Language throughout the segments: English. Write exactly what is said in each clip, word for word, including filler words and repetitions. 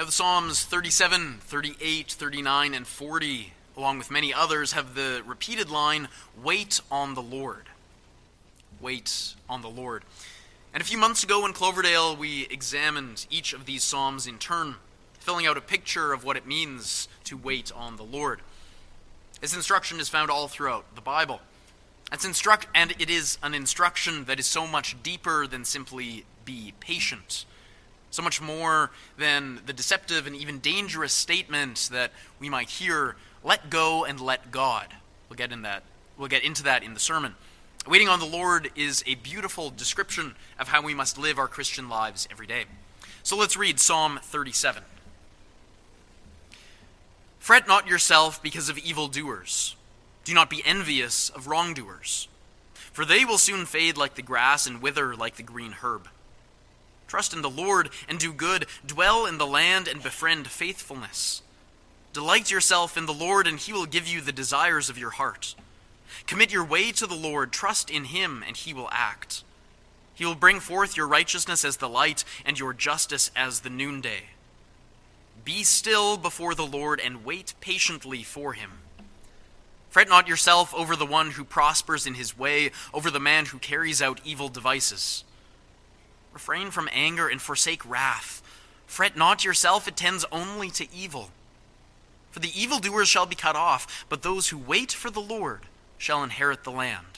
Now the Psalms thirty-seven, thirty-eight, thirty-nine, and forty, along with many others, have the repeated line, "Wait on the Lord." Wait on the Lord. And a few months ago in Cloverdale, we examined each of these psalms in turn, filling out a picture of what it means to wait on the Lord. This instruction is found all throughout the Bible. It's instruct, and it is an instruction that is so much deeper than simply be patient. So much more than the deceptive and even dangerous statement that we might hear, "Let go and let God." We'll get in that. We'll get into that in the sermon. Waiting on the Lord is a beautiful description of how we must live our Christian lives every day. So let's read Psalm thirty-seven. Fret not yourself because of evildoers. Do not be envious of wrongdoers, for they will soon fade like the grass and wither like the green herb. Trust in the Lord and do good. Dwell in the land and befriend faithfulness. Delight yourself in the Lord, and he will give you the desires of your heart. Commit your way to the Lord. Trust in him, and he will act. He will bring forth your righteousness as the light and your justice as the noonday. Be still before the Lord and wait patiently for him. Fret not yourself over the one who prospers in his way, over the man who carries out evil devices. Refrain from anger and forsake wrath. Fret not yourself, it tends only to evil. For the evildoers shall be cut off, but those who wait for the Lord shall inherit the land.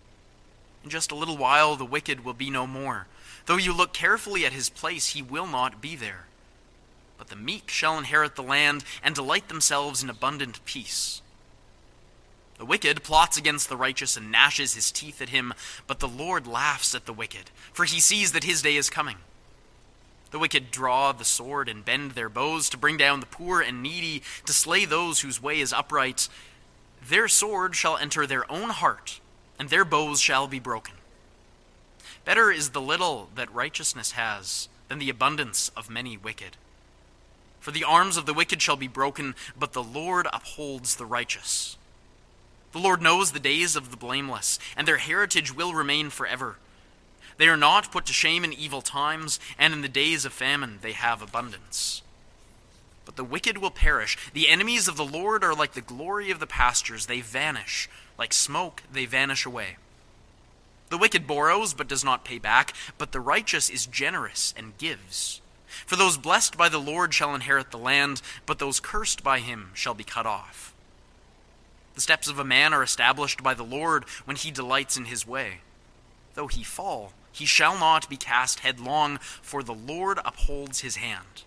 In just a little while the wicked will be no more. Though you look carefully at his place, he will not be there. But the meek shall inherit the land and delight themselves in abundant peace. The wicked plots against the righteous and gnashes his teeth at him, but the Lord laughs at the wicked, for he sees that his day is coming. The wicked draw the sword and bend their bows to bring down the poor and needy, to slay those whose way is upright. Their sword shall enter their own heart, and their bows shall be broken. Better is the little that righteousness has than the abundance of many wicked. For the arms of the wicked shall be broken, but the Lord upholds the righteous. The Lord knows the days of the blameless, and their heritage will remain forever. They are not put to shame in evil times, and in the days of famine they have abundance. But the wicked will perish. The enemies of the Lord are like the glory of the pastures. They vanish. Like smoke, they vanish away. The wicked borrows, but does not pay back, but the righteous is generous and gives. For those blessed by the Lord shall inherit the land, but those cursed by him shall be cut off. The steps of a man are established by the Lord when he delights in his way. Though he fall, he shall not be cast headlong, for the Lord upholds his hand.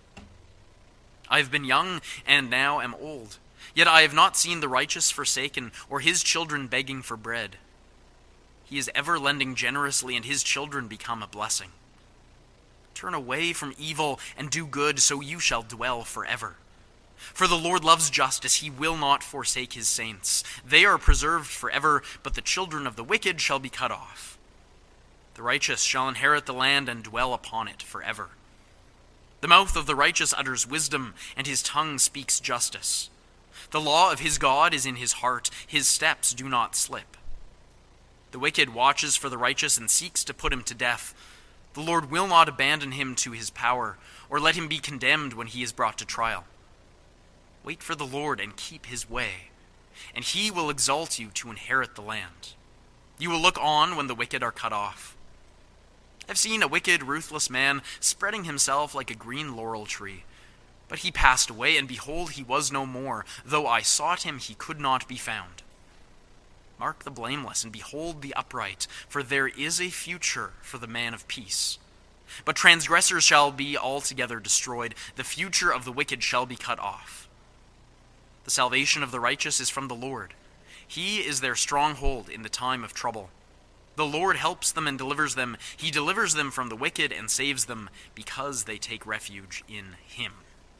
I have been young and now am old, yet I have not seen the righteous forsaken, or his children begging for bread. He is ever lending generously, and his children become a blessing. Turn away from evil and do good, so you shall dwell forever. For the Lord loves justice, he will not forsake his saints. They are preserved forever, but the children of the wicked shall be cut off. The righteous shall inherit the land and dwell upon it forever. The mouth of the righteous utters wisdom, and his tongue speaks justice. The law of his God is in his heart, his steps do not slip. The wicked watches for the righteous and seeks to put him to death. The Lord will not abandon him to his power, or let him be condemned when he is brought to trial. Wait for the Lord and keep his way, and he will exalt you to inherit the land. You will look on when the wicked are cut off. I've seen a wicked, ruthless man spreading himself like a green laurel tree. But he passed away, and behold, he was no more. Though I sought him, he could not be found. Mark the blameless, and behold the upright, for there is a future for the man of peace. But transgressors shall be altogether destroyed. The future of the wicked shall be cut off. The salvation of the righteous is from the Lord. He is their stronghold in the time of trouble. The Lord helps them and delivers them. He delivers them from the wicked and saves them because they take refuge in him.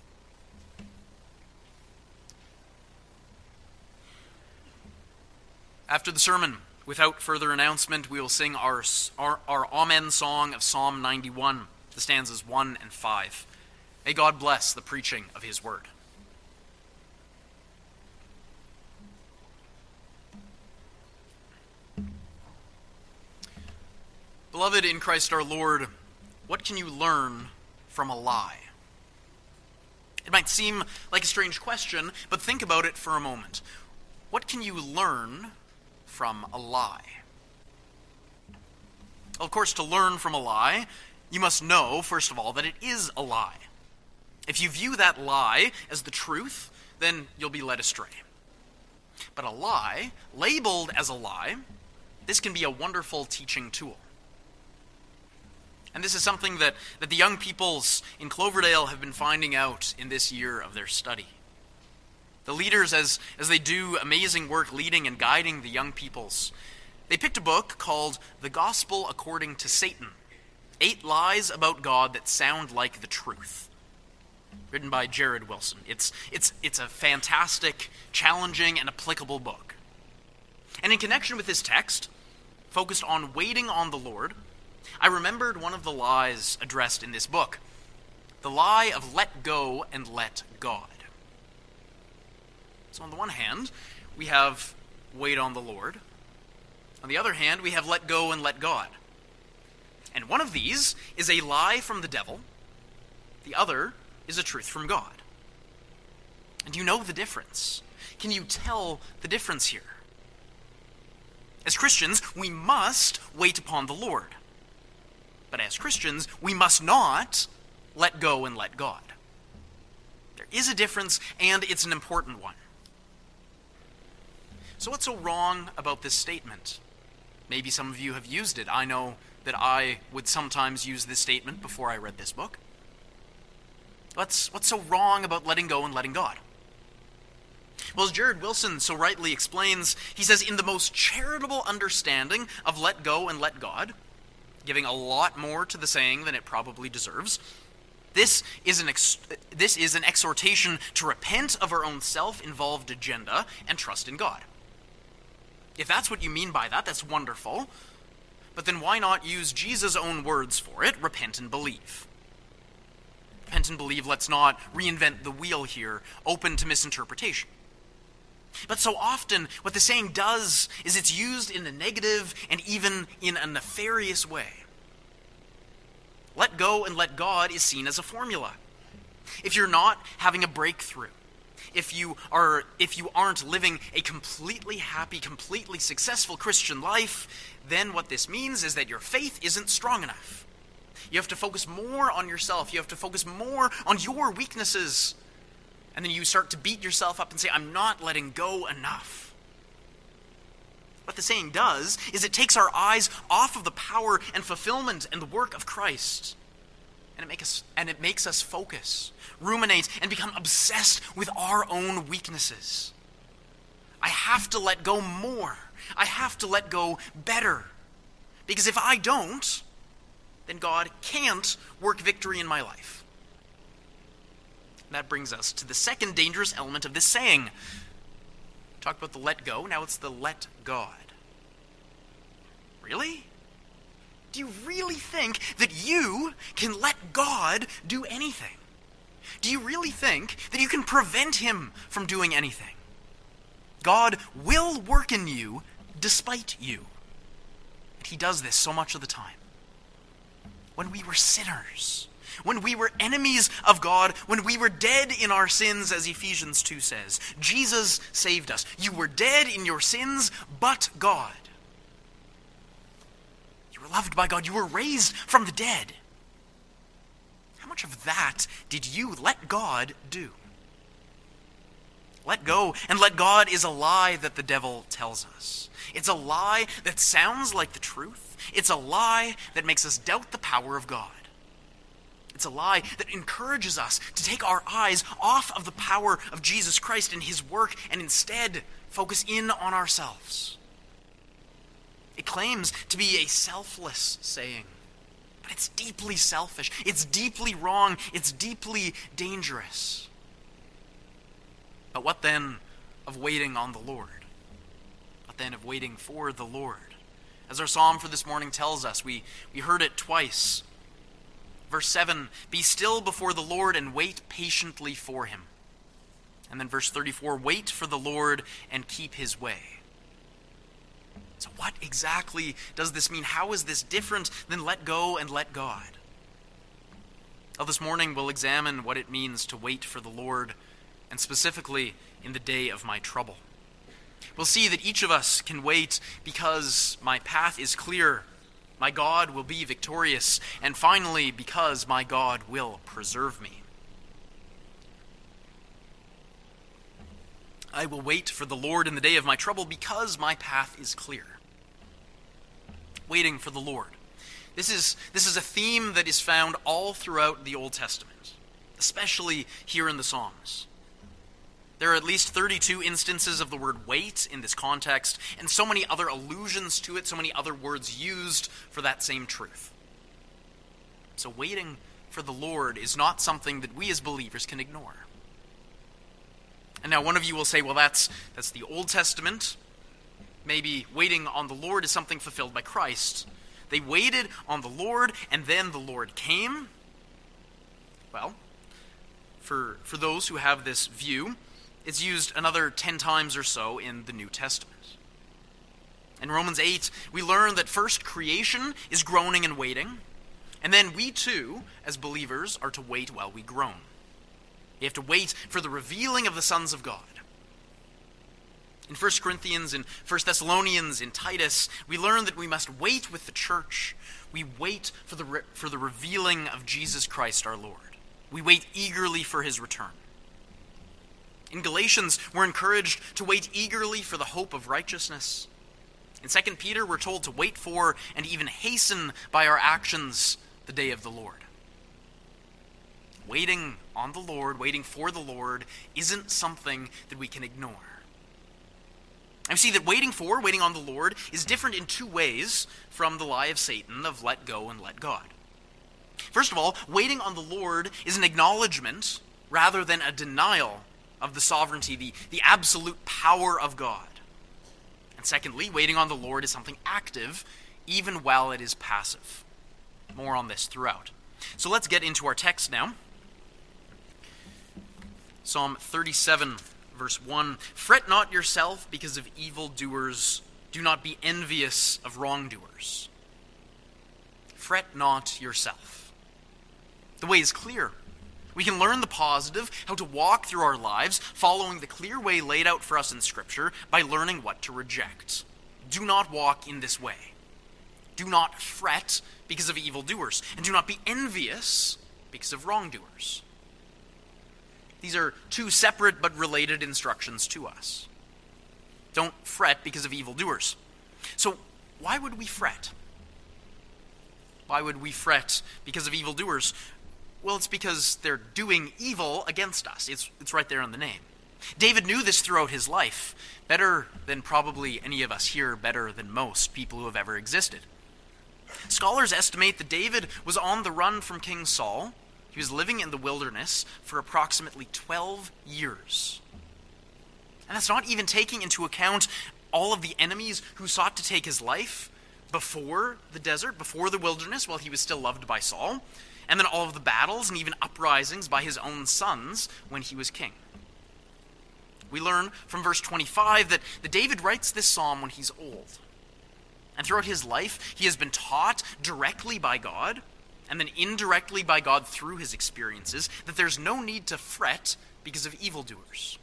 After the sermon, without further announcement, we will sing our, our, our Amen song of Psalm ninety-one, the stanzas one and five. May God bless the preaching of his word. Beloved in Christ our Lord, what can you learn from a lie? It might seem like a strange question, but think about it for a moment. What can you learn from a lie? Well, of course, to learn from a lie, you must know, first of all, that it is a lie. If you view that lie as the truth, then you'll be led astray. But a lie, labeled as a lie, this can be a wonderful teaching tool. And this is something that, that the young peoples in Cloverdale have been finding out in this year of their study. The leaders, as, as they do amazing work leading and guiding the young peoples, they picked a book called The Gospel According to Satan, Eight Lies About God That Sound Like the Truth, written by Jared Wilson. It's, it's, it's a fantastic, challenging, and applicable book. And in connection with this text, focused on waiting on the Lord, I remembered one of the lies addressed in this book, the lie of let go and let God. So on the one hand, we have wait on the Lord. On the other hand, we have let go and let God. And one of these is a lie from the devil. The other is a truth from God. And you know the difference. Can you tell the difference here? As Christians, we must wait upon the Lord. But as Christians, we must not let go and let God. There is a difference, and it's an important one. So what's so wrong about this statement? Maybe some of you have used it. I know that I would sometimes use this statement before I read this book. What's, what's so wrong about letting go and letting God? Well, as Jared Wilson so rightly explains, he says, in the most charitable understanding of let go and let God, giving a lot more to the saying than it probably deserves, this is an ex- this is an exhortation to repent of our own self-involved agenda and trust in God. If that's what you mean by that, that's wonderful. But then why not use Jesus' own words for it? Repent and believe. Repent and believe, let's not reinvent the wheel here, open to misinterpretation. But so often, what the saying does is it's used in a negative and even in a nefarious way. Let go and let God is seen as a formula. If you're not having a breakthrough, if you are, if you aren't living a completely happy, completely successful Christian life, then what this means is that your faith isn't strong enough. You have to focus more on yourself. You have to focus more on your weaknesses. And then you start to beat yourself up and say, I'm not letting go enough. What the saying does is it takes our eyes off of the power and fulfillment and the work of Christ. And it, make us, and it makes us focus, ruminate, and become obsessed with our own weaknesses. I have to let go more. I have to let go better. Because if I don't, then God can't work victory in my life. That brings us to the second dangerous element of this saying. We talked about the let go, now it's the let God. Really? Do you really think that you can let God do anything? Do you really think that you can prevent him from doing anything? God will work in you despite you. And he does this so much of the time. When we were sinners, when we were enemies of God, when we were dead in our sins, as Ephesians two says, Jesus saved us. You were dead in your sins, but God. You were loved by God. You were raised from the dead. How much of that did you let God do? Let go and let God is a lie that the devil tells us. It's a lie that sounds like the truth. It's a lie that makes us doubt the power of God. It's a lie that encourages us to take our eyes off of the power of Jesus Christ and his work and instead focus in on ourselves. It claims to be a selfless saying, but it's deeply selfish. It's deeply wrong. It's deeply dangerous. But what then of waiting on the Lord? What then of waiting for the Lord? As our psalm for this morning tells us, we, we heard it twice. Verse seven, be still before the Lord and wait patiently for him. And then verse thirty-four, wait for the Lord and keep his way. So what exactly does this mean? How is this different than let go and let God? Well, this morning we'll examine what it means to wait for the Lord, and specifically in the day of my trouble. We'll see that each of us can wait because my path is clear, my God will be victorious, and finally, because my God will preserve me. I will wait for the Lord in the day of my trouble because my path is clear. Waiting for the Lord. This is, this is a theme that is found all throughout the Old Testament, especially here in the Psalms. There are at least thirty-two instances of the word wait in this context, and so many other allusions to it, so many other words used for that same truth. So waiting for the Lord is not something that we as believers can ignore. And now one of you will say, well, that's, that's the Old Testament. Maybe waiting on the Lord is something fulfilled by Christ. They waited on the Lord, and then the Lord came. Well, for, for those who have this view, it's used another ten times or so in the New Testament. In Romans eight, we learn that first creation is groaning and waiting, and then we too, as believers, are to wait while we groan. We have to wait for the revealing of the sons of God. In First Corinthians, in First Thessalonians, in Titus, we learn that we must wait with the church. We wait for the, re- for the revealing of Jesus Christ our Lord. We wait eagerly for his return. In Galatians, we're encouraged to wait eagerly for the hope of righteousness. In Second Peter, we're told to wait for and even hasten by our actions the day of the Lord. Waiting on the Lord, waiting for the Lord, isn't something that we can ignore. And we see that waiting for, waiting on the Lord, is different in two ways from the lie of Satan of let go and let God. First of all, waiting on the Lord is an acknowledgement rather than a denial of the sovereignty, the, the absolute power of God. And secondly, waiting on the Lord is something active, even while it is passive. More on this throughout. So let's get into our text now. Psalm thirty-seven, verse one. Fret not yourself because of evildoers. Do not be envious of wrongdoers. Fret not yourself. The way is clear. We can learn the positive, how to walk through our lives, following the clear way laid out for us in Scripture, by learning what to reject. Do not walk in this way. Do not fret because of evildoers, and do not be envious because of wrongdoers. These are two separate but related instructions to us. Don't fret because of evildoers. So, why would we fret? Why would we fret because of evildoers? Well, it's because they're doing evil against us. It's, it's right there in the name. David knew this throughout his life, better than probably any of us here, better than most people who have ever existed. Scholars estimate that David was on the run from King Saul. He was living in the wilderness for approximately twelve years. And that's not even taking into account all of the enemies who sought to take his life before the desert, before the wilderness, while he was still loved by Saul, and then all of the battles and even uprisings by his own sons when he was king. We learn from verse twenty-five that, that David writes this psalm when he's old. And throughout his life, he has been taught directly by God, and then indirectly by God through his experiences, that there's no need to fret because of evildoers.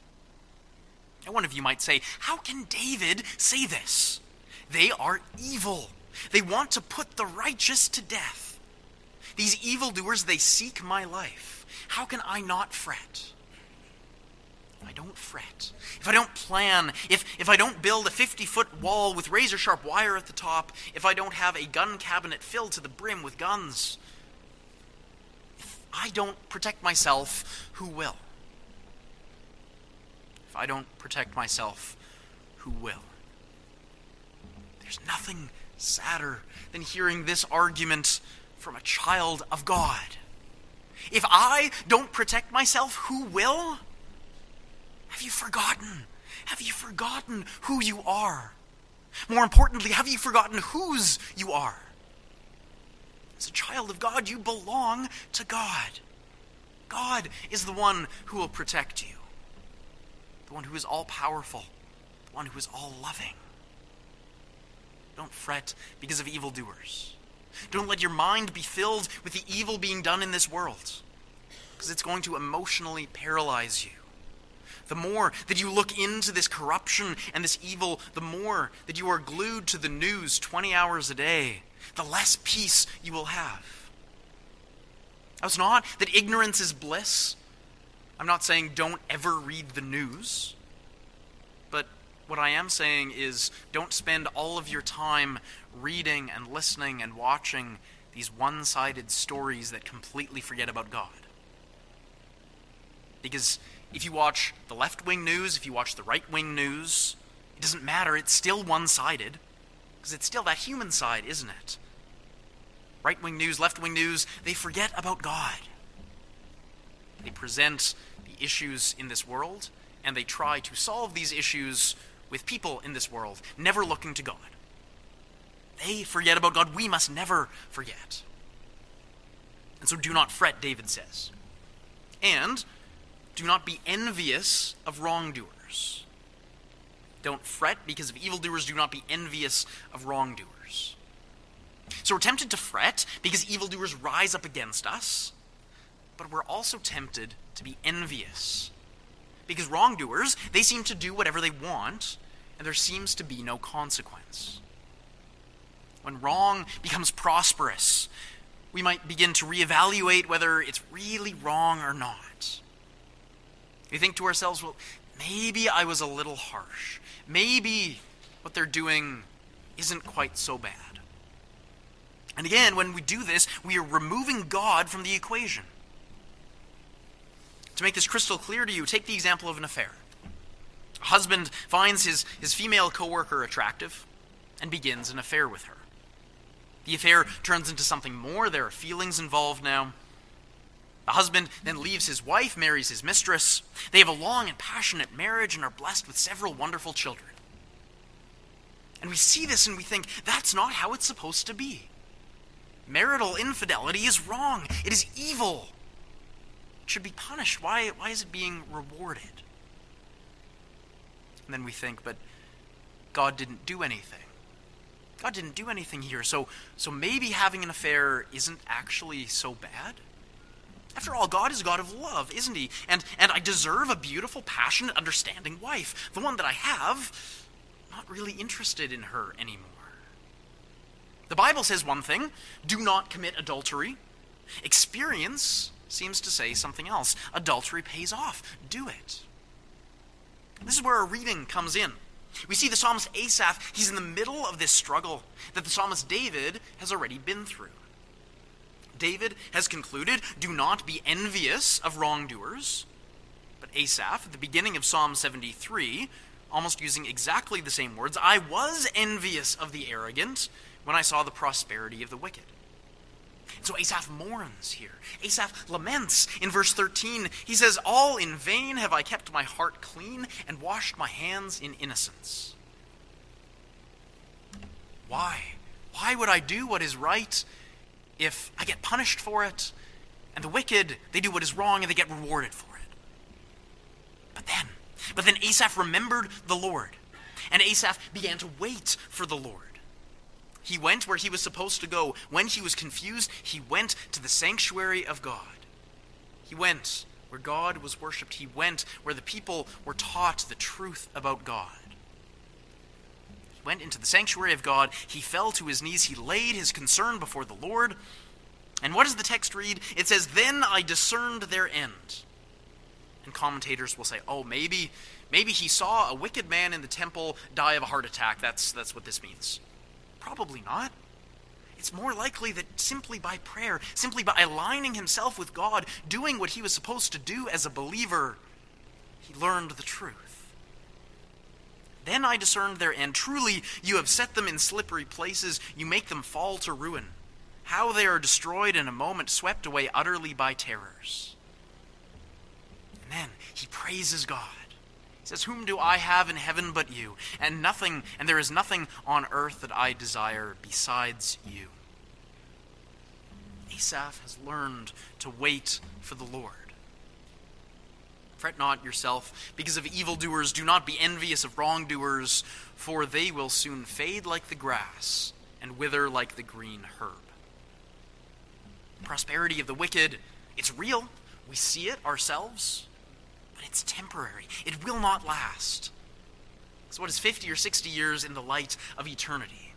And one of you might say, how can David say this? They are evil. They want to put the righteous to death. These evildoers, they seek my life. How can I not fret? If I don't fret, if I don't plan, if, if I don't build a fifty-foot wall with razor-sharp wire at the top, if I don't have a gun cabinet filled to the brim with guns, if I don't protect myself, who will? If I don't protect myself, who will? There's nothing sadder than hearing this argument from a child of God. If I don't protect myself, who will? Have you forgotten? Have you forgotten who you are? More importantly, have you forgotten whose you are? As a child of God, you belong to God. God is the one who will protect you. The one who is all-powerful. The one who is all-loving. Don't fret because of evildoers. Don't let your mind be filled with the evil being done in this world, because it's going to emotionally paralyze you. The more that you look into this corruption and this evil, the more that you are glued to the news twenty hours a day, the less peace you will have. Now, it's not that ignorance is bliss. I'm not saying don't ever read the news. But what I am saying is don't spend all of your time reading and listening and watching these one-sided stories that completely forget about God. Because if you watch the left-wing news, if you watch the right-wing news, it doesn't matter, it's still one-sided. Because it's still that human side, isn't it? Right-wing news, left-wing news, they forget about God. They present the issues in this world, and they try to solve these issues with people in this world, never looking to God. They forget about God. We must never forget. And so do not fret, David says. And do not be envious of wrongdoers. Don't fret because of evildoers. Do not be envious of wrongdoers. So we're tempted to fret because evildoers rise up against us, but we're also tempted to be envious because wrongdoers, they seem to do whatever they want, and there seems to be no consequence. When wrong becomes prosperous, we might begin to reevaluate whether it's really wrong or not. We think to ourselves, well, maybe I was a little harsh. Maybe what they're doing isn't quite so bad. And again, when we do this, we are removing God from the equation. To make this crystal clear to you, take the example of an affair. A husband finds his, his female coworker attractive and begins an affair with her. The affair turns into something more. There are feelings involved now. The husband then leaves his wife, marries his mistress. They have a long and passionate marriage and are blessed with several wonderful children. And we see this and we think, that's not how it's supposed to be. Marital infidelity is wrong. It is evil. It should be punished. Why, why is it being rewarded? And then we think, but God didn't do anything. God didn't do anything here, so, so maybe having an affair isn't actually so bad? After all, God is a God of love, isn't he? And, and I deserve a beautiful, passionate, understanding wife. The one that I have, I'm not really interested in her anymore. The Bible says one thing, do not commit adultery. Experience seems to say something else. Adultery pays off. Do it. This is where our reading comes in. We see the psalmist Asaph, he's in the middle of this struggle that the psalmist David has already been through. David has concluded, do not be envious of wrongdoers. But Asaph, at the beginning of Psalm seventy-three, almost using exactly the same words, I was envious of the arrogant when I saw the prosperity of the wicked. And so Asaph mourns here. Asaph laments in verse thirteen. He says, all in vain have I kept my heart clean and washed my hands in innocence. Why? Why would I do what is right if I get punished for it, and the wicked, they do what is wrong and they get rewarded for it? But then, but then Asaph remembered the Lord, and Asaph began to wait for the Lord. He went where he was supposed to go. When he was confused, he went to the sanctuary of God. He went where God was worshipped. He went where the people were taught the truth about God. He went into the sanctuary of God. He fell to his knees. He laid his concern before the Lord. And what does the text read? It says, then I discerned their end. And commentators will say, oh, maybe, maybe he saw a wicked man in the temple die of a heart attack. That's, that's what this means. Probably not. It's more likely that simply by prayer, simply by aligning himself with God, doing what he was supposed to do as a believer, he learned the truth. Then I discerned their end. Truly, you have set them in slippery places. You make them fall to ruin. How they are destroyed in a moment, swept away utterly by terrors. And then he praises God. He says, whom do I have in heaven but you? And nothing, and there is nothing on earth that I desire besides you. Asaph has learned to wait for the Lord. Fret not yourself because of evildoers. Do not be envious of wrongdoers, for they will soon fade like the grass and wither like the green herb. prosperity of the wicked, it's real. We see it ourselves, but it's temporary. It will not last. So what is fifty or sixty years in the light of eternity?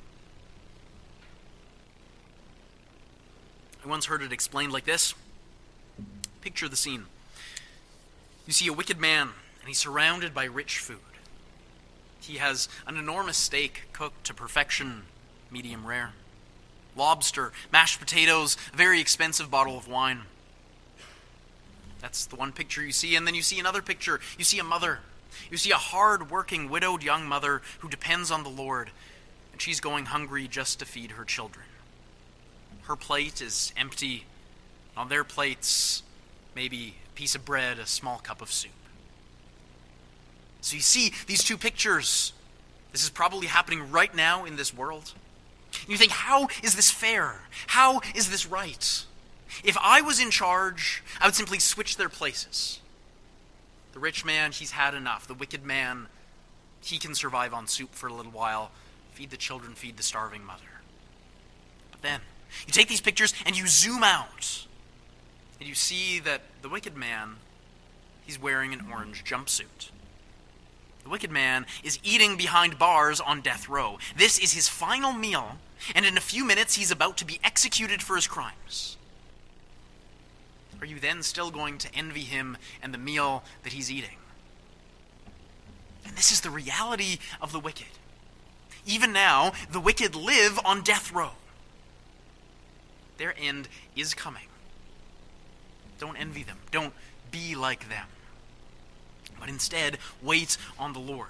I once heard it explained like this. Picture the scene. You see a wicked man, and he's surrounded by rich food. He has an enormous steak cooked to perfection, medium rare. Lobster, mashed potatoes, a very expensive bottle of wine. That's the one picture you see, and then you see another picture. You see a mother. You see a hard-working, widowed young mother who depends on the Lord, and she's going hungry just to feed her children. Her plate is empty. On their plates, maybe a piece of bread, a small cup of soup. So you see these two pictures. This is probably happening right now in this world. And you think, how is this fair? How is this right? If I was in charge, I would simply switch their places. The rich man, he's had enough. The wicked man, he can survive on soup for a little while. Feed the children, feed the starving mother. But then, you take these pictures and you zoom out. And you see that the wicked man, he's wearing an orange jumpsuit. The wicked man is eating behind bars on death row. This is his final meal, and in a few minutes he's about to be executed for his crimes. Are you then still going to envy him and the meal that he's eating? And this is the reality of the wicked. Even now, the wicked live on death row. Their end is coming. Don't envy them. Don't be like them. But instead, wait on the Lord.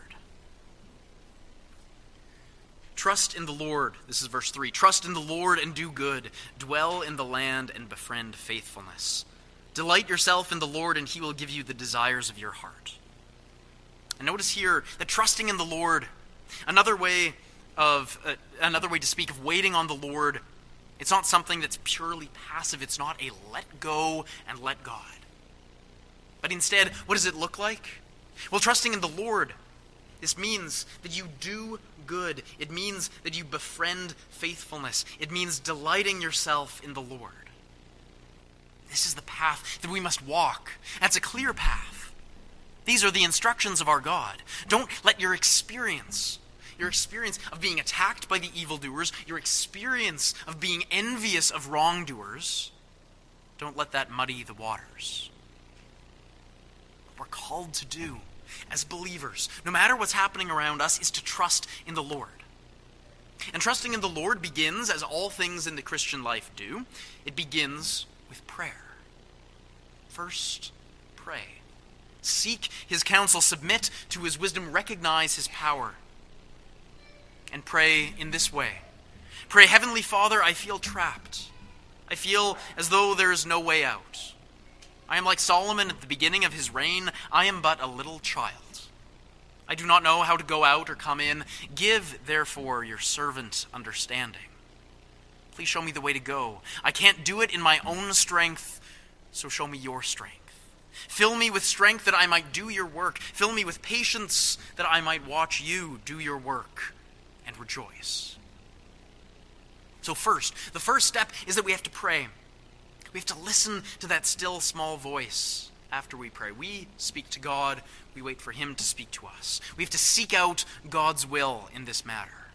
Trust in the Lord. This is verse three. Trust in the Lord and do good. Dwell in the land and befriend faithfulness. Delight yourself in the Lord, and he will give you the desires of your heart. And notice here that trusting in the Lord, another way of uh, another way to speak of waiting on the Lord, it's not something that's purely passive. It's not a let go and let God. But instead, what does it look like? Well, trusting in the Lord, this means that you do good. It means that you befriend faithfulness. It means delighting yourself in the Lord. This is the path that we must walk. That's a clear path. These are the instructions of our God. Don't let your experience, your experience of being attacked by the evildoers, your experience of being envious of wrongdoers, don't let that muddy the waters. What we're called to do as believers, no matter what's happening around us, is to trust in the Lord. And trusting in the Lord begins, as all things in the Christian life do, it begins with prayer. First, pray. Seek his counsel, submit to his wisdom, recognize his power. And pray in this way. Pray, Heavenly Father, I feel trapped. I feel as though there is no way out. I am like Solomon at the beginning of his reign. I am but a little child. I do not know how to go out or come in. Give, therefore, your servant understanding. Please show me the way to go. I can't do it in my own strength, so show me your strength. Fill me with strength that I might do your work. Fill me with patience that I might watch you do your work and rejoice. So first, the first step is that we have to pray. We have to listen to that still small voice after we pray. We speak to God. We wait for him to speak to us. We have to seek out God's will in this matter.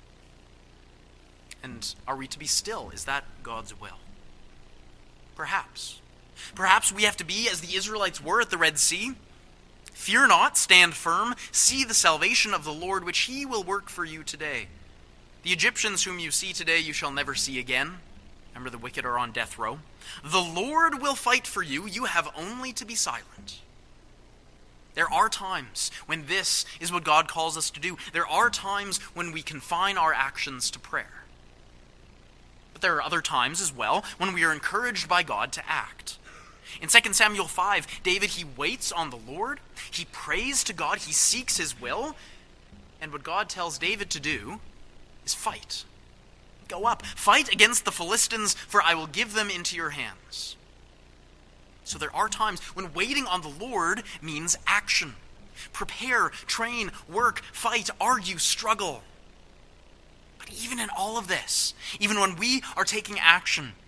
And are we to be still? Is that God's will? Perhaps. Perhaps we have to be as the Israelites were at the Red Sea. Fear not, stand firm, see the salvation of the Lord, which he will work for you today. The Egyptians whom you see today you shall never see again. Remember, the wicked are on death row. The Lord will fight for you. You have only to be silent. There are times when this is what God calls us to do. There are times when we confine our actions to prayer. But there are other times as well when we are encouraged by God to act. In Second Samuel five, David, he waits on the Lord. He prays to God. He seeks his will. And what God tells David to do is fight. Go up, fight against the Philistines, for I will give them into your hands. So there are times when waiting on the Lord means action. Prepare, train, work, fight, argue, struggle. But even in all of this, even when we are taking action,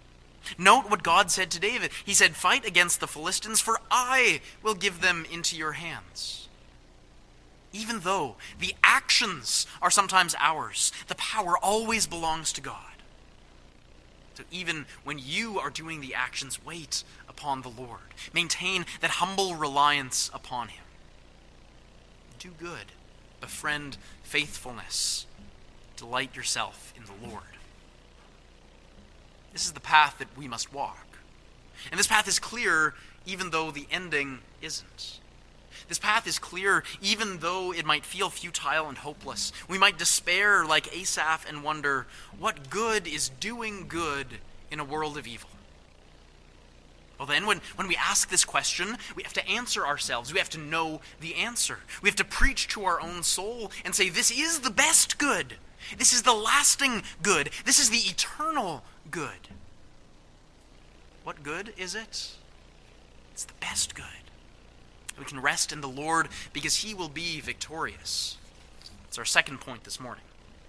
Note what God said to David. He said, "Fight against the Philistines, for I will give them into your hands." Even though the actions are sometimes ours, the power always belongs to God. So even when you are doing the actions, wait upon the Lord. Maintain that humble reliance upon him. Do good. Befriend faithfulness. Delight yourself in the Lord. This is the path that we must walk. And this path is clear even though the ending isn't. This path is clear even though it might feel futile and hopeless. We might despair like Asaph and wonder, what good is doing good in a world of evil? Well then, when, when we ask this question, we have to answer ourselves. We have to know the answer. We have to preach to our own soul and say, this is the best good. This is the lasting good. This is the eternal good. What good is it? It's the best good. We can rest in the Lord because he will be victorious. It's our second point this morning.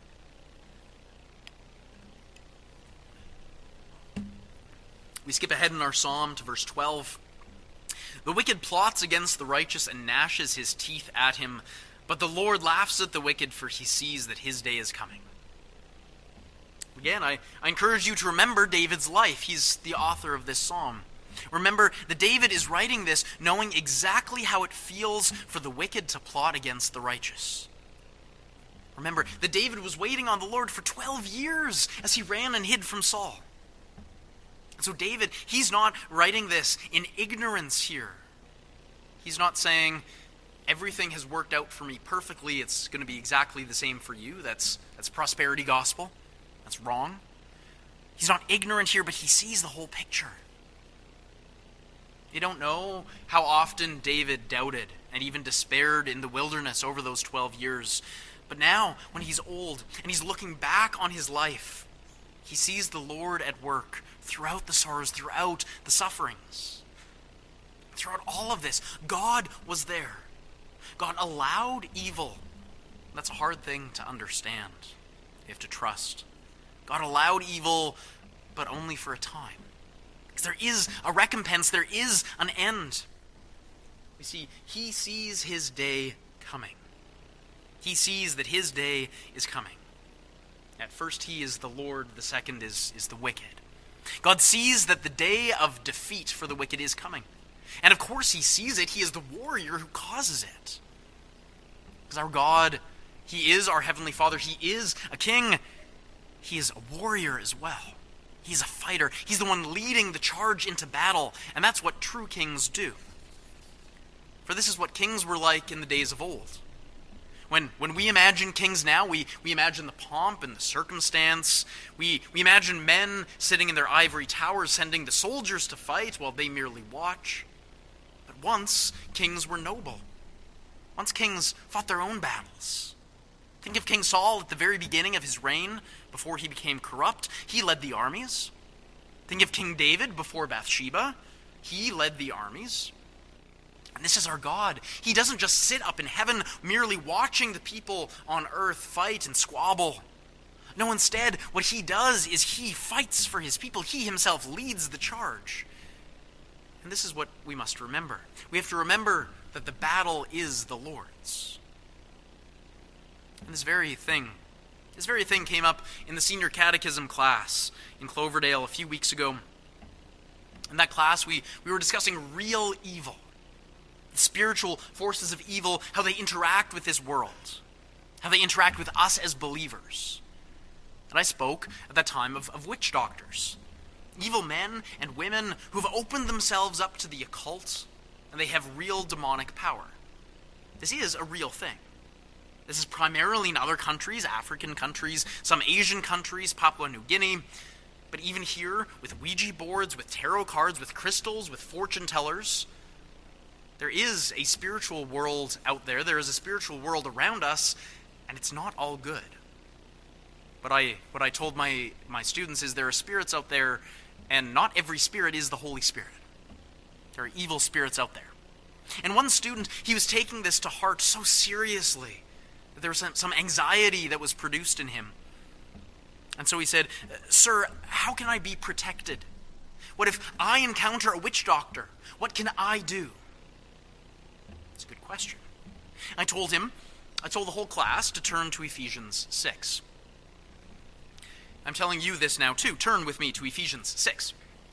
We skip ahead in our psalm to verse twelve. The wicked plots against the righteous and gnashes his teeth at him, but the Lord laughs at the wicked, for he sees that his day is coming. Again, I, I encourage you to remember David's life. He's the author of this psalm. Remember that David is writing this knowing exactly how it feels for the wicked to plot against the righteous. Remember that David was waiting on the Lord for twelve years as he ran and hid from Saul. So David, he's not writing this in ignorance here. He's not saying, everything has worked out for me perfectly, it's going to be exactly the same for you. That's, that's prosperity gospel. That's wrong. He's not ignorant here, but he sees the whole picture. You don't know how often David doubted and even despaired in the wilderness over those twelve years. But now, when he's old and he's looking back on his life, he sees the Lord at work throughout the sorrows, throughout the sufferings. Throughout all of this, God was there. God allowed evil. That's a hard thing to understand. You have to trust. God allowed evil, but only for a time. Because there is a recompense, there is an end. You see, he sees his day coming. He sees that his day is coming. At first he is the Lord, the second is, is the wicked. God sees that the day of defeat for the wicked is coming. And of course he sees it, he is the warrior who causes it. Because our God, he is our heavenly Father, he is a king, he is a warrior as well. He's a fighter. He's the one leading the charge into battle. And that's what true kings do. For this is what kings were like in the days of old. When when we imagine kings now, we, we imagine the pomp and the circumstance. We, we imagine men sitting in their ivory towers sending the soldiers to fight while they merely watch. But once, kings were noble. Once kings fought their own battles. Think of King Saul at the very beginning of his reign, before he became corrupt. He led the armies. Think of King David before Bathsheba. He led the armies. And this is our God. He doesn't just sit up in heaven merely watching the people on earth fight and squabble. No, instead, what he does is he fights for his people. He himself leads the charge. And this is what we must remember. We have to remember that the battle is the Lord's. And this very thing, this very thing came up in the senior catechism class in Cloverdale a few weeks ago. In that class, we, we were discussing real evil. The spiritual forces of evil, how they interact with this world, how they interact with us as believers. And I spoke at that time of, of witch doctors, evil men and women who have opened themselves up to the occult, and they have real demonic power. This is a real thing. This is primarily in other countries, African countries, some Asian countries, Papua New Guinea, but even here, with Ouija boards, with tarot cards, with crystals, with fortune tellers, there is a spiritual world out there. There is a spiritual world around us, and it's not all good. But I, what I told my, my students is there are spirits out there, and not every spirit is the Holy Spirit. There are evil spirits out there. And one student, he was taking this to heart so seriously that there was some, some anxiety that was produced in him. And so he said, "Sir, how can I be protected? What if I encounter a witch doctor? What can I do? It's a good question. I told him, I told the whole class to turn to Ephesians six. I'm telling you this now too. Turn with me to Ephesians six.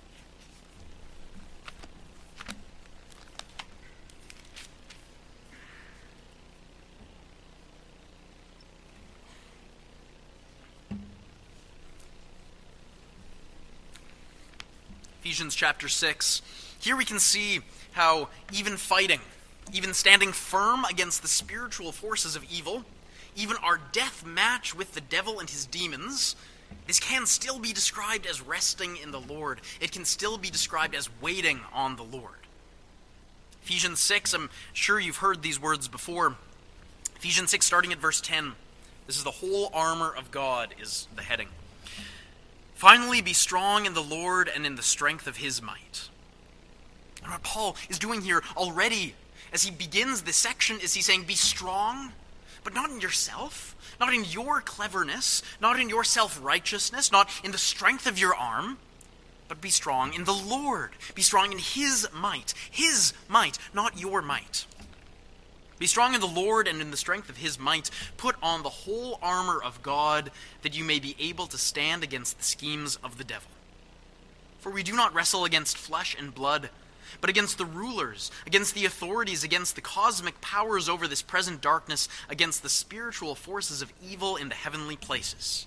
Ephesians chapter six. Here we can see how even fighting, even standing firm against the spiritual forces of evil, even our death match with the devil and his demons, this can still be described as resting in the Lord. It can still be described as waiting on the Lord. Ephesians six, I'm sure you've heard these words before. Ephesians six, starting at verse ten. This is the whole armor of God is the heading. Finally, be strong in the Lord and in the strength of his might. And what Paul is doing here already, as he begins this section, is he's saying, be strong, but not in yourself, not in your cleverness, not in your self-righteousness, not in the strength of your arm, but be strong in the Lord. Be strong in his might. His might, not your might. Be strong in the Lord and in the strength of his might. Put on the whole armor of God, that you may be able to stand against the schemes of the devil. For we do not wrestle against flesh and blood, but against the rulers, against the authorities, against the cosmic powers over this present darkness, against the spiritual forces of evil in the heavenly places.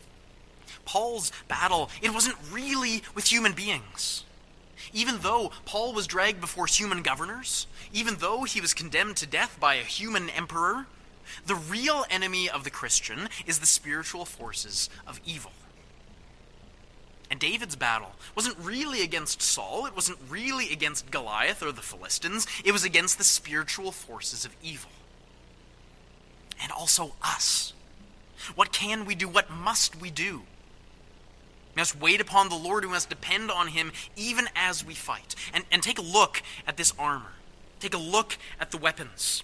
Paul's battle, it wasn't really with human beings. Even though Paul was dragged before human governors, even though he was condemned to death by a human emperor, the real enemy of the Christian is the spiritual forces of evil. And David's battle wasn't really against Saul, it wasn't really against Goliath or the Philistines, it was against the spiritual forces of evil. And also us. What can we do? What must we do? We must wait upon the Lord, we must depend on him even as we fight. And, and take a look at this armor. Take a look at the weapons.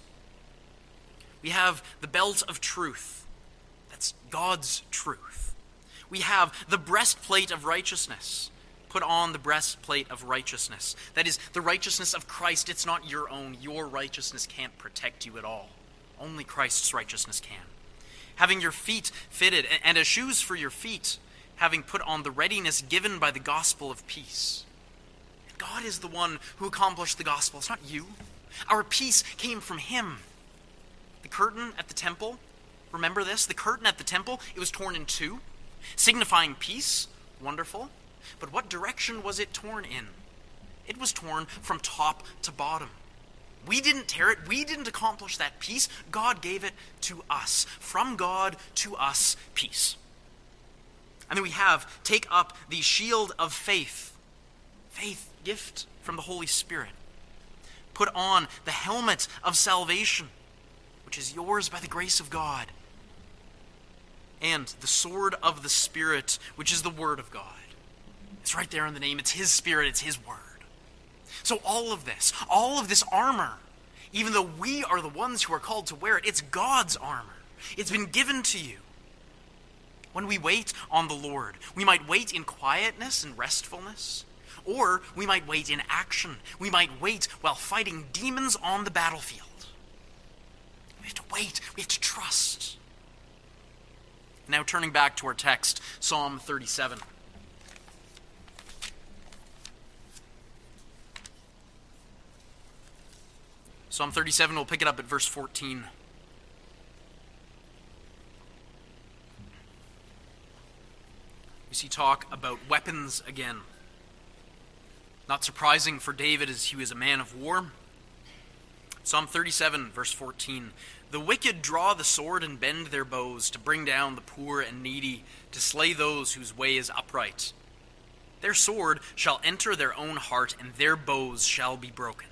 We have the belt of truth. That's God's truth. We have the breastplate of righteousness. Put on the breastplate of righteousness. That is, the righteousness of Christ. It's not your own. Your righteousness can't protect you at all. Only Christ's righteousness can. Having your feet fitted, and as shoes for your feet, having put on the readiness given by the gospel of peace. God is the one who accomplished the gospel. It's not you. Our peace came from him. The curtain at the temple, remember this? The curtain at the temple, it was torn in two, signifying peace. Wonderful. But what direction was it torn in? It was torn from top to bottom. We didn't tear it. We didn't accomplish that peace. God gave it to us. From God to us, peace. And then we have, take up the shield of faith. Faith, gift from the Holy Spirit. Put on the helmet of salvation, which is yours by the grace of God. And the sword of the Spirit, which is the Word of God. It's right there in the name. It's his Spirit. It's his Word. So all of this, all of this armor, even though we are the ones who are called to wear it, it's God's armor. It's been given to you. When we wait on the Lord, we might wait in quietness and restfulness, or we might wait in action. We might wait while fighting demons on the battlefield. We have to wait. We have to trust. Now turning back to our text, Psalm thirty-seven. Psalm thirty-seven, we'll pick it up at verse fourteen. We see talk about weapons again. Not surprising for David, as he was a man of war. Psalm thirty-seven, verse fourteen. The wicked draw the sword and bend their bows to bring down the poor and needy, to slay those whose way is upright. Their sword shall enter their own heart, and their bows shall be broken.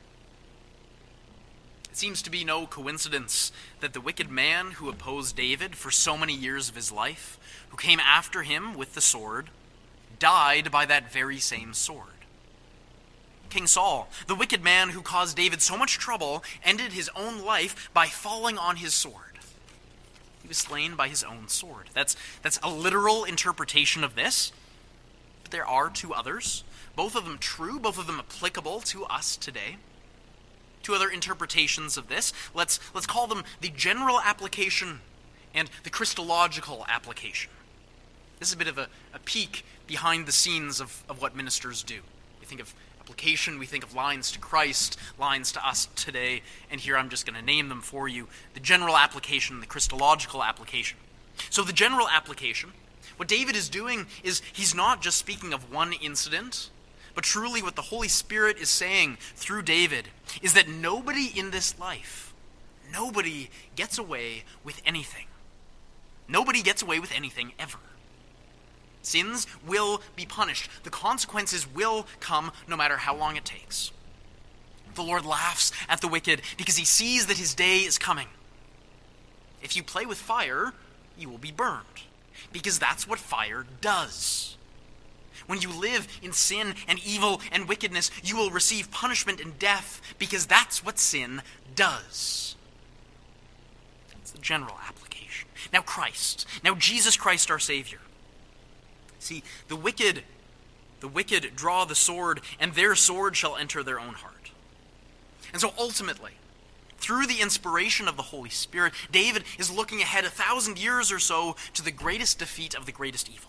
It seems to be no coincidence that the wicked man who opposed David for so many years of his life, who came after him with the sword, died by that very same sword. King Saul, the wicked man who caused David so much trouble, ended his own life by falling on his sword. He was slain by his own sword. That's, that's a literal interpretation of this. But there are two others, both of them true, both of them applicable to us today. Two other interpretations of this. Let's, let's call them the general application and the Christological application. This is a bit of a, a peek behind the scenes of, of what ministers do. We think of application, we think of lines to Christ, lines to us today, and here I'm just going to name them for you. The general application, the Christological application. So the general application, what David is doing is he's not just speaking of one incident, but truly what the Holy Spirit is saying through David is that nobody in this life, nobody gets away with anything. Nobody gets away with anything ever. Sins will be punished. The consequences will come no matter how long it takes. The Lord laughs at the wicked because he sees that his day is coming. If you play with fire, you will be burned, because that's what fire does. When you live in sin and evil and wickedness, you will receive punishment and death, because that's what sin does. That's the general application. Now Christ, now Jesus Christ our Savior. See, the wicked, the wicked draw the sword, and their sword shall enter their own heart. And so ultimately, through the inspiration of the Holy Spirit, David is looking ahead a thousand years or so to the greatest defeat of the greatest evil.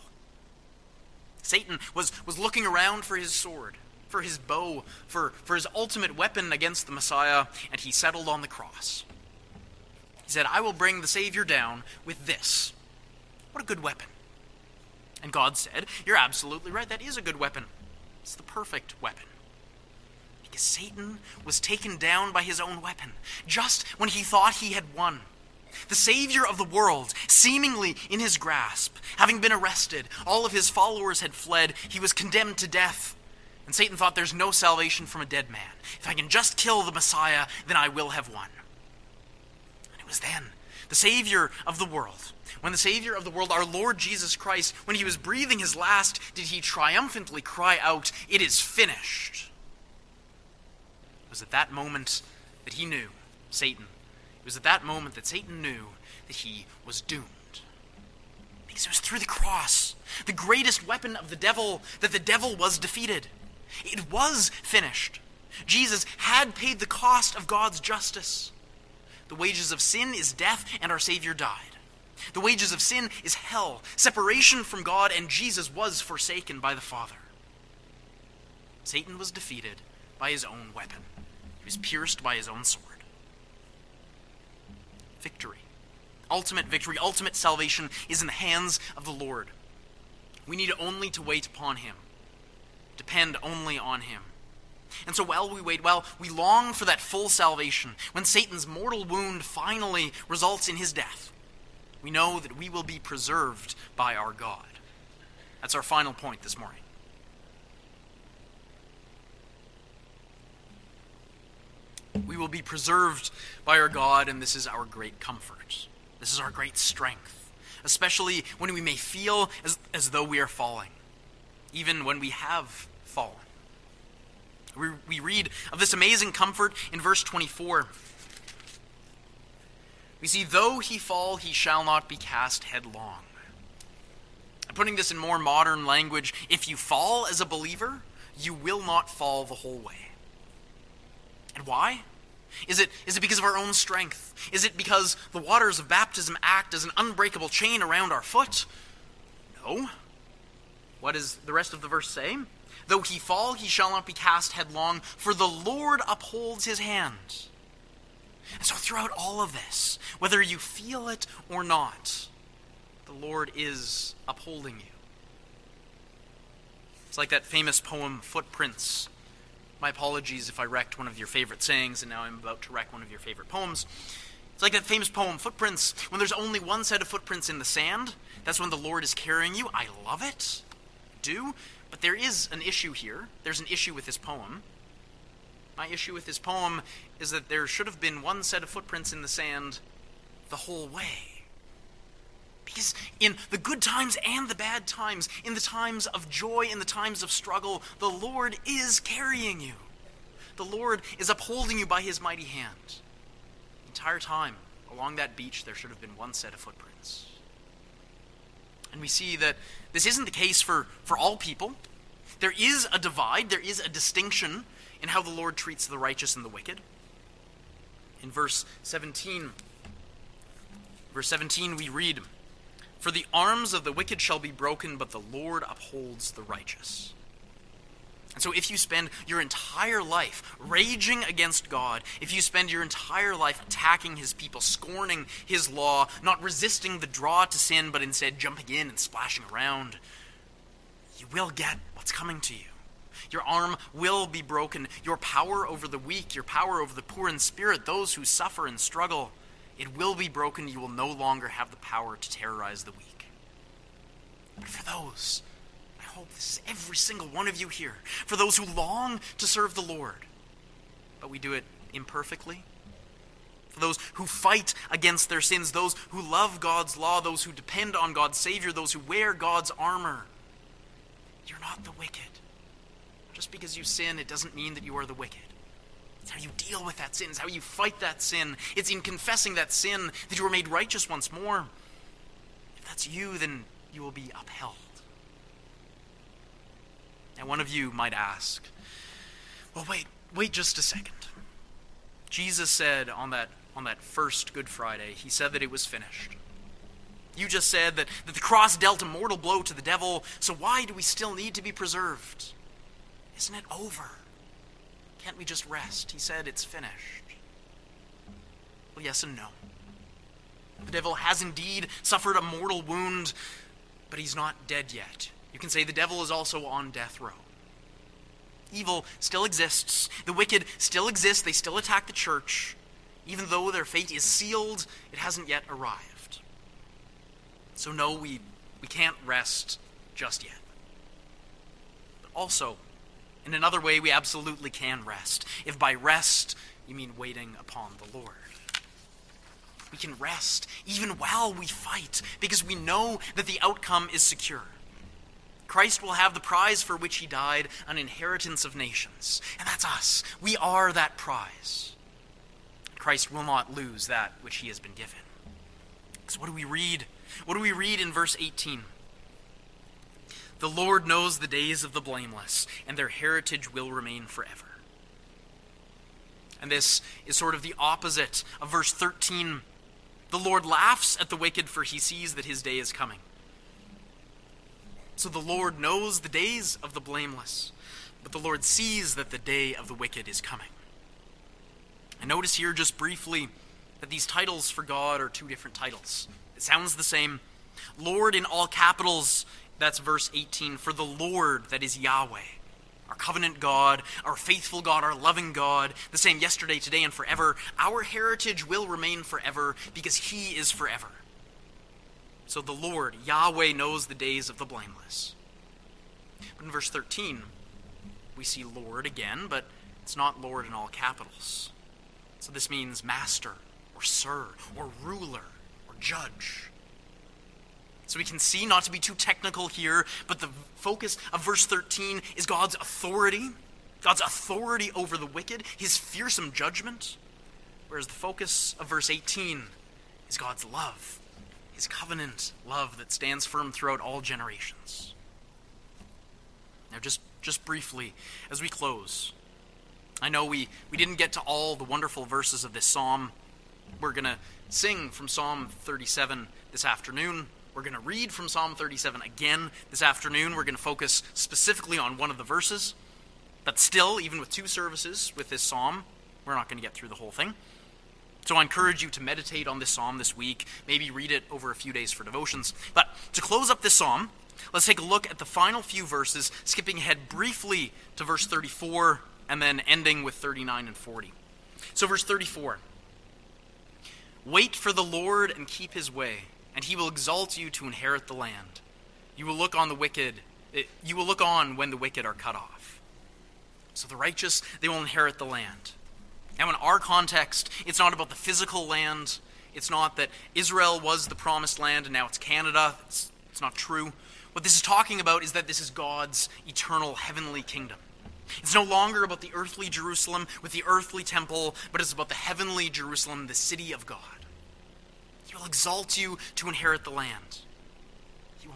Satan was, was looking around for his sword, for his bow, for, for his ultimate weapon against the Messiah, and he settled on the cross. He said, I will bring the Savior down with this. What a good weapon. And God said, you're absolutely right, that is a good weapon. It's the perfect weapon. Because Satan was taken down by his own weapon, just when he thought he had won. The Savior of the world, seemingly in his grasp, having been arrested, all of his followers had fled, he was condemned to death. And Satan thought, there's no salvation from a dead man. If I can just kill the Messiah, then I will have won. And it was then, the Savior of the world, when the Savior of the world, our Lord Jesus Christ, when he was breathing his last, did he triumphantly cry out, it is finished. It was at that moment that he knew, Satan, it was at that moment that Satan knew that he was doomed. Because it was through the cross, the greatest weapon of the devil, that the devil was defeated. It was finished. Jesus had paid the cost of God's justice. The wages of sin is death, and our Savior died. The wages of sin is hell, separation from God, and Jesus was forsaken by the Father. Satan was defeated by his own weapon. He was pierced by his own sword. Victory, ultimate victory, ultimate salvation is in the hands of the Lord. We need only to wait upon him, depend only on him. And so while we wait, while we long for that full salvation, when Satan's mortal wound finally results in his death, we know that we will be preserved by our God. That's our final point this morning. We will be preserved by our God, and this is our great comfort. This is our great strength, especially when we may feel as, as though we are falling, even when we have fallen. We, we read of this amazing comfort in verse twenty-four. We see, though he fall, he shall not be cast headlong. I'm putting this in more modern language. If you fall as a believer, you will not fall the whole way. And why? Is it, is it because of our own strength? Is it because the waters of baptism act as an unbreakable chain around our foot? No. What does the rest of the verse say? Though he fall, he shall not be cast headlong, for the Lord upholds his hand. And so throughout all of this, whether you feel it or not, the Lord is upholding you. It's like that famous poem, Footprints. My apologies if I wrecked one of your favorite sayings, and now I'm about to wreck one of your favorite poems. It's like that famous poem, Footprints. When there's only one set of footprints in the sand, that's when the Lord is carrying you. I love it. I do. But there is an issue here. There's an issue with this poem. My issue with this poem is that there should have been one set of footprints in the sand the whole way. Because in the good times and the bad times, in the times of joy, in the times of struggle, the Lord is carrying you. The Lord is upholding you by his mighty hand. The entire time along that beach, there should have been one set of footprints. And we see that this isn't the case for, for all people. There is a divide, there is a distinction in how the Lord treats the righteous and the wicked. In verse seventeen, verse seventeen we read, "For the arms of the wicked shall be broken, but the Lord upholds the righteous." And so if you spend your entire life raging against God, if you spend your entire life attacking his people, scorning his law, not resisting the draw to sin, but instead jumping in and splashing around, you will get what's coming to you. Your arm will be broken. Your power over the weak, your power over the poor in spirit, those who suffer and struggle, it will be broken. You will no longer have the power to terrorize the weak. But for those, I hope this is every single one of you here, for those who long to serve the Lord, but we do it imperfectly, for those who fight against their sins, those who love God's law, those who depend on God's Savior, those who wear God's armor, you're not the wicked. Just because you sin, it doesn't mean that you are the wicked. It's how you deal with that sin. It's how you fight that sin. It's in confessing that sin that you are made righteous once more. If that's you, then you will be upheld. Now, one of you might ask, well, wait, wait just a second. Jesus said on that, on that first Good Friday, he said that it was finished. You just said that, that the cross dealt a mortal blow to the devil, so why do we still need to be preserved? Isn't it over? Can't we just rest? He said it's finished. Well, yes and no. The devil has indeed suffered a mortal wound, but he's not dead yet. You can say the devil is also on death row. Evil still exists. The wicked still exist. They still attack the church. Even though their fate is sealed, it hasn't yet arrived. So no, we, we can't rest just yet. But also, in another way, we absolutely can rest. If by rest, you mean waiting upon the Lord. We can rest even while we fight, because we know that the outcome is secure. Christ will have the prize for which he died, an inheritance of nations. And that's us. We are that prize. Christ will not lose that which he has been given. So what do we read? What do we read in verse eighteen? "The Lord knows the days of the blameless, and their heritage will remain forever." And this is sort of the opposite of verse thirteen. "The Lord laughs at the wicked, for he sees that his day is coming." So the Lord knows the days of the blameless, but the Lord sees that the day of the wicked is coming. And notice here just briefly that these titles for God are two different titles. It sounds the same. Lord in all capitals, that's verse eighteen. For the Lord, that is Yahweh, our covenant God, our faithful God, our loving God, the same yesterday, today, and forever. Our heritage will remain forever because he is forever. So the Lord, Yahweh, knows the days of the blameless. But in verse thirteen, we see Lord again, but it's not Lord in all capitals. So this means master, or sir, or ruler, or judge. So we can see, not to be too technical here, but the focus of verse thirteen is God's authority, God's authority over the wicked, his fearsome judgment, whereas the focus of verse eighteen is God's love, his covenant love that stands firm throughout all generations. Now just, just briefly, as we close, I know we, we didn't get to all the wonderful verses of this psalm. We're going to sing from Psalm thirty-seven this afternoon. We're going to read from Psalm thirty-seven again this afternoon. We're going to focus specifically on one of the verses. But still, even with two services with this psalm, we're not going to get through the whole thing. So I encourage you to meditate on this psalm this week, maybe read it over a few days for devotions. But to close up this psalm, let's take a look at the final few verses, skipping ahead briefly to verse thirty-four, and then ending with thirty-nine and forty. So verse thirty-four. "Wait for the Lord and keep his way, and he will exalt you to inherit the land. You will look on the wicked, you will look on when the wicked are cut off." So the righteous, they will inherit the land. Now in our context, it's not about the physical land. It's not that Israel was the promised land and now it's Canada. It's, it's not true. What this is talking about is that this is God's eternal heavenly kingdom. It's no longer about the earthly Jerusalem with the earthly temple, but it's about the heavenly Jerusalem, the city of God. He will exalt you to inherit the land. He will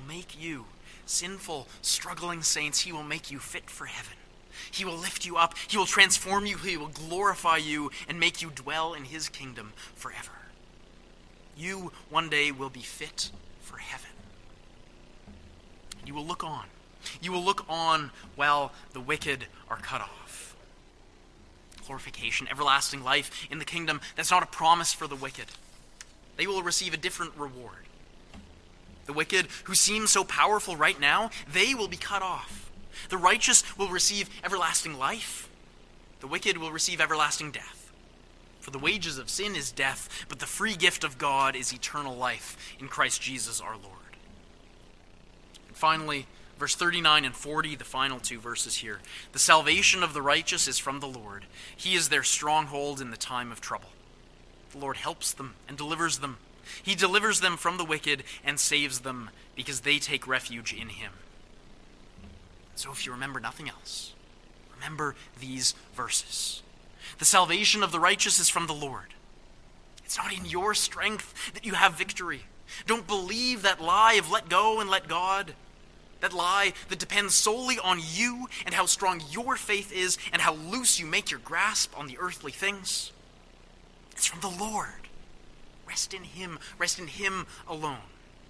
make you, sinful, struggling saints, he will make you fit for heaven. He will lift you up, he will transform you, he will glorify you, and make you dwell in his kingdom forever. You one day will be fit for heaven. You will look on. You will look on while the wicked are cut off. Glorification, everlasting life in the kingdom, that's not a promise for the wicked. They will receive a different reward. The wicked, who seem so powerful right now, they will be cut off. The righteous will receive everlasting life. The wicked will receive everlasting death. For the wages of sin is death, but the free gift of God is eternal life in Christ Jesus our Lord. And finally, verse thirty-nine and forty, the final two verses here. The salvation of the righteous is from the Lord. He is their stronghold in the time of trouble. The Lord helps them and delivers them. He delivers them from the wicked and saves them because they take refuge in him. So if you remember nothing else, remember these verses. The salvation of the righteous is from the Lord. It's not in your strength that you have victory. Don't believe that lie of let go and let God. That lie that depends solely on you and how strong your faith is and how loose you make your grasp on the earthly things. It's from the Lord. Rest in him. Rest in him alone.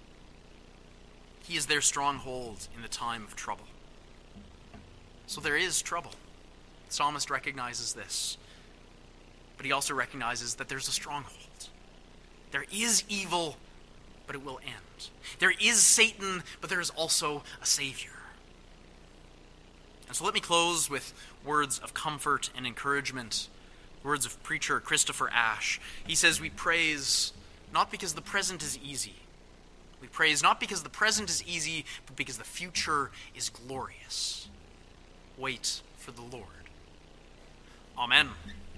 He is their stronghold in the time of trouble. So there is trouble. The psalmist recognizes this. But he also recognizes that there's a stronghold. There is evil, but it will end. There is Satan, but there is also a Savior. And so let me close with words of comfort and encouragement. Words of preacher Christopher Ash. He says, we praise not because the present is easy. We praise not because the present is easy, but because the future is glorious. Wait for the Lord. Amen.